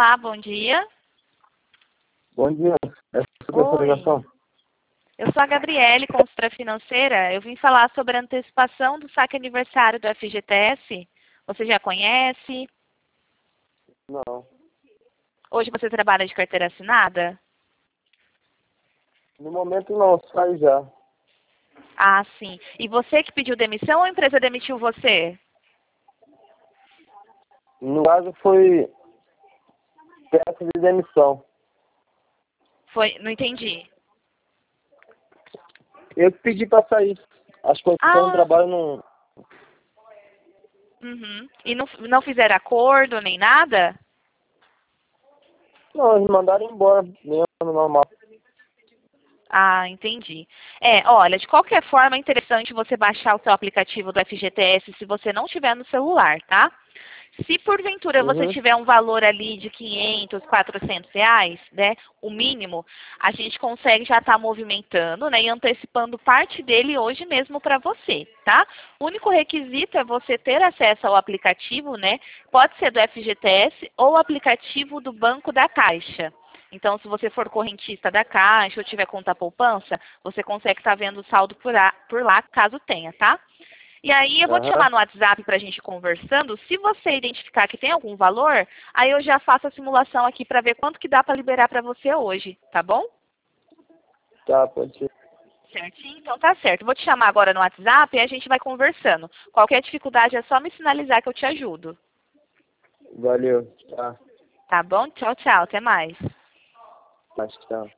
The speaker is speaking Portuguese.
Olá, bom dia. Bom dia. É sobre essa Oi. ligação? Eu sou a Gabriele, consultora financeira. Eu vim falar sobre a antecipação do saque aniversário do FGTS. Você já conhece? Não. Hoje você trabalha de carteira assinada? No momento não, sai já. Ah, sim. E você que pediu demissão ou a empresa demitiu você? No caso foi peça de demissão. Não entendi. Eu que pedi para sair. As condições do Ah, trabalho não. uhum. E não fizeram acordo nem nada? Não, eles mandaram embora, mesmo normal. Ah, entendi. Olha, de qualquer forma é interessante você baixar o seu aplicativo do FGTS se você não tiver no celular, tá? Se porventura você Uhum. tiver um valor ali de 500, 400 reais, né, o mínimo, a gente consegue já estar movimentando, né, e antecipando parte dele hoje mesmo para você, tá? O único requisito é você ter acesso ao aplicativo, né, pode ser do FGTS ou aplicativo do Banco da Caixa. Então, se você for correntista da Caixa ou tiver conta poupança, você consegue estar vendo o saldo por lá, caso tenha, tá? E aí eu vou te chamar Aham. no WhatsApp para a gente conversando. Se você identificar que tem algum valor, aí eu já faço a simulação aqui para ver quanto que dá para liberar para você hoje, tá bom? Tá, pode ser. Certinho? Então tá certo. Vou te chamar agora no WhatsApp e a gente vai conversando. Qualquer dificuldade é só me sinalizar que eu te ajudo. Valeu. Tá. Tá bom? Tchau, tchau. Até mais. Mas tá.